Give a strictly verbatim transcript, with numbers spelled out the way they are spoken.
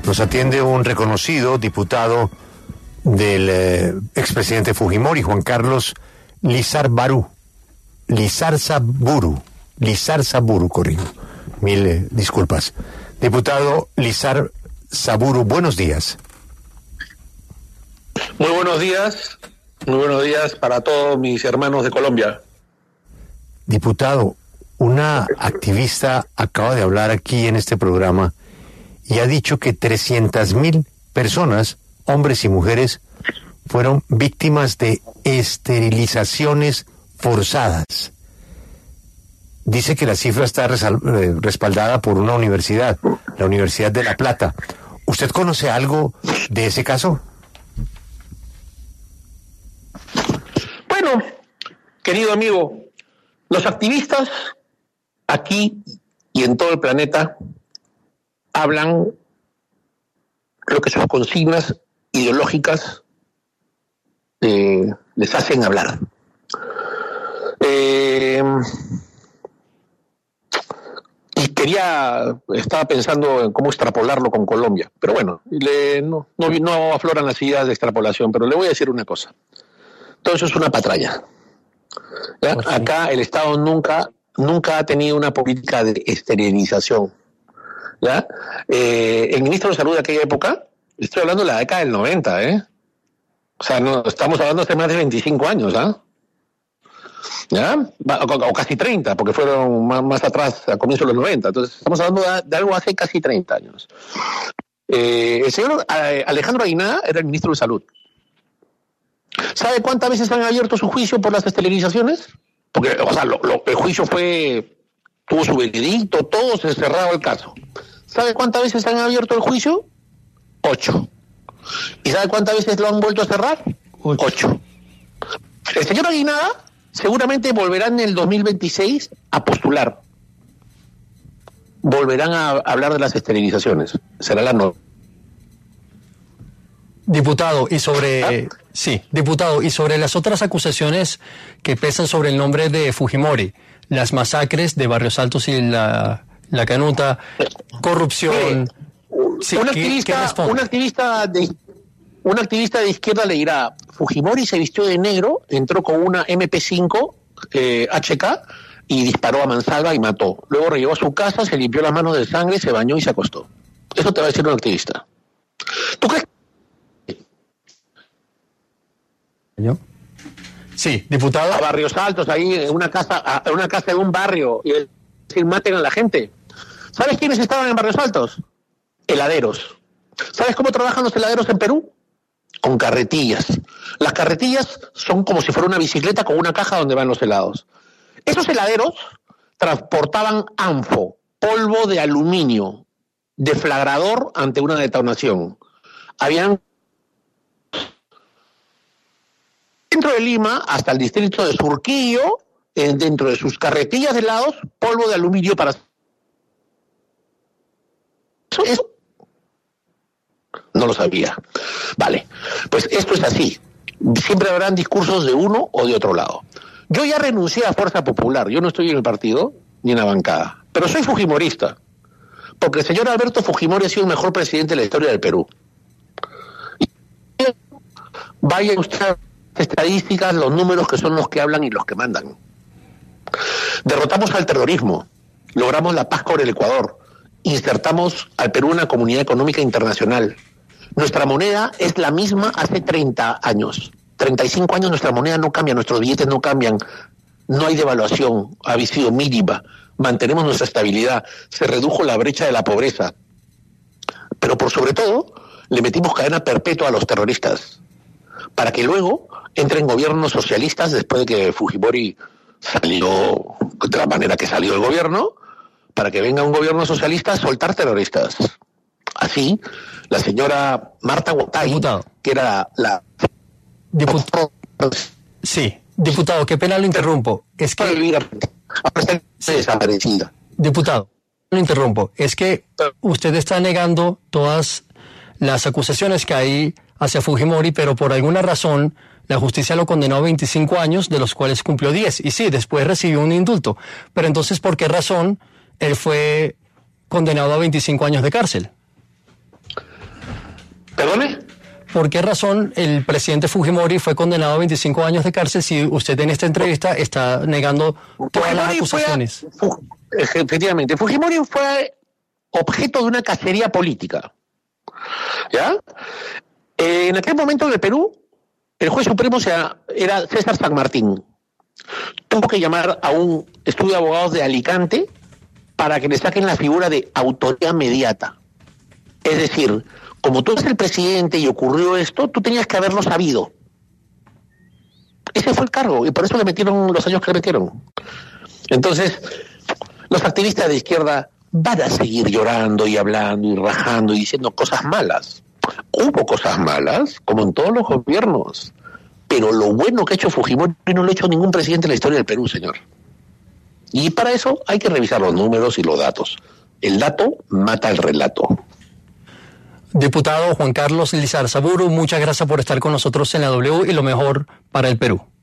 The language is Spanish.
Nos atiende un reconocido diputado del eh, expresidente Fujimori, Juan Carlos Lizarzaburu. Lizarzaburu. Lizarzaburu, corrijo. Mil eh, disculpas. Diputado Lizarzaburu, buenos días. Muy buenos días. Muy buenos días para todos mis hermanos de Colombia. Diputado, una activista acaba de hablar aquí en este programa y ha dicho que trescientas mil personas, hombres y mujeres, fueron víctimas de esterilizaciones forzadas. Dice que la cifra está respaldada por una universidad, la Universidad de La Plata. ¿Usted conoce algo de ese caso? Bueno, querido amigo, los activistas aquí y en todo el planeta hablan lo que sus consignas ideológicas eh, les hacen hablar. Eh, y quería, estaba pensando en cómo extrapolarlo con Colombia, pero bueno, le, no, no, no afloran las ideas de extrapolación, pero le voy a decir una cosa. Todo eso es una patraña. ¿Ya? Pues sí. Acá el Estado nunca, nunca ha tenido una política de esterilización. ¿Ya? Eh, el ministro de Salud de aquella época, estoy hablando de la década del noventa, ¿eh? O sea, no, estamos hablando hace más de veinticinco años, ¿ah? ¿Ya? O, o casi treinta, porque fueron más, más atrás, a comienzos de los noventa. Entonces, estamos hablando de, de algo hace casi treinta años. Eh, el señor Alejandro Aguinaga era el ministro de Salud. ¿Sabe cuántas veces han abierto su juicio por las esterilizaciones? Porque, o sea, lo, lo, el juicio fue, tuvo su veredicto, todo se cerraba el caso. ¿Sabe cuántas veces han abierto el juicio? Ocho. ¿Y sabe cuántas veces lo han vuelto a cerrar? Ocho. Ocho. El señor Aguinaga seguramente volverá en el dos mil veintiséis a postular. Volverán a hablar de las esterilizaciones. Será la no. Diputado, y sobre... ¿Ah? Sí, diputado, y sobre las otras acusaciones que pesan sobre el nombre de Fujimori, las masacres de Barrios Altos y la, la Canuta, corrupción... Sí, un, activista, ¿qué, qué un, activista de, un activista de izquierda le dirá, Fujimori se vistió de negro, entró con una eme pe cinco eh, hache ka y disparó a mansalva y mató. Luego llegó a su casa, se limpió las manos de sangre, se bañó y se acostó. Eso te va a decir un activista. ¿Tú crees? ¿Yo? Sí, diputado. A Barrios Altos, ahí en una casa, en una casa de un barrio, y decir, maten a la gente. ¿Sabes quiénes estaban en Barrios Altos? Heladeros. ¿Sabes cómo trabajan los heladeros en Perú? Con carretillas. Las carretillas son como si fuera una bicicleta con una caja donde van los helados. Esos heladeros transportaban anfo, polvo de aluminio, deflagrador ante una detonación. Habían dentro de Lima hasta el distrito de Surquillo, eh, dentro de sus carretillas de helados, polvo de aluminio para... ¿Eso? ¿Eso? No lo sabía. Vale, pues esto es así. Siempre habrán discursos de uno o de otro lado. Yo ya renuncié a Fuerza Popular. Yo no estoy en el partido ni en la bancada. Pero soy fujimorista. Porque el señor Alberto Fujimori ha sido el mejor presidente de la historia del Perú. Vaya usted a estadísticas, los números que son los que hablan y los que mandan. Derrotamos al terrorismo. Logramos la paz con el Ecuador. Insertamos al Perú en una comunidad económica internacional. Nuestra moneda es la misma hace treinta años. treinta y cinco años nuestra moneda no cambia, nuestros billetes no cambian. No hay devaluación, ha sido mínima. Mantenemos nuestra estabilidad. Se redujo la brecha de la pobreza. Pero por sobre todo, le metimos cadena perpetua a los terroristas. Para que luego entren gobiernos socialistas después de que Fujimori salió de la manera que salió el gobierno, para que venga un gobierno socialista a soltar terroristas. Así, la señora Marta Guatay, diputado, que era la... Diputado. Sí, diputado, qué pena lo interrumpo. Es que... Sí. Desaparecida. Diputado, lo interrumpo. Es que usted está negando todas las acusaciones que hay hacia Fujimori, pero por alguna razón la justicia lo condenó a veinticinco años, de los cuales cumplió diez. Y sí, después recibió un indulto. Pero entonces, ¿por qué razón él fue condenado a veinticinco años de cárcel? ¿Perdone? ¿Por qué razón el presidente Fujimori fue condenado a veinticinco años de cárcel si usted en esta entrevista está negando todas las acusaciones? Fue, efectivamente, Fujimori fue objeto de una cacería política. ¿Ya? Eh, en aquel momento en el Perú, el juez supremo sea, era César San Martín. Tuvo que llamar a un estudio de abogados de Alicante para que le saquen la figura de autoría mediata. Es decir, como tú eres el presidente y ocurrió esto, tú tenías que haberlo sabido. Ese fue el cargo, y por eso le metieron los años que le metieron. Entonces, los activistas de izquierda van a seguir llorando y hablando y rajando y diciendo cosas malas. Hubo cosas malas, como en todos los gobiernos, pero lo bueno que ha hecho Fujimori no lo ha hecho ningún presidente en la historia del Perú, señor. Y para eso hay que revisar los números y los datos. El dato mata el relato. Diputado Juan Carlos Lizarzaburu, muchas gracias por estar con nosotros en la W y lo mejor para el Perú.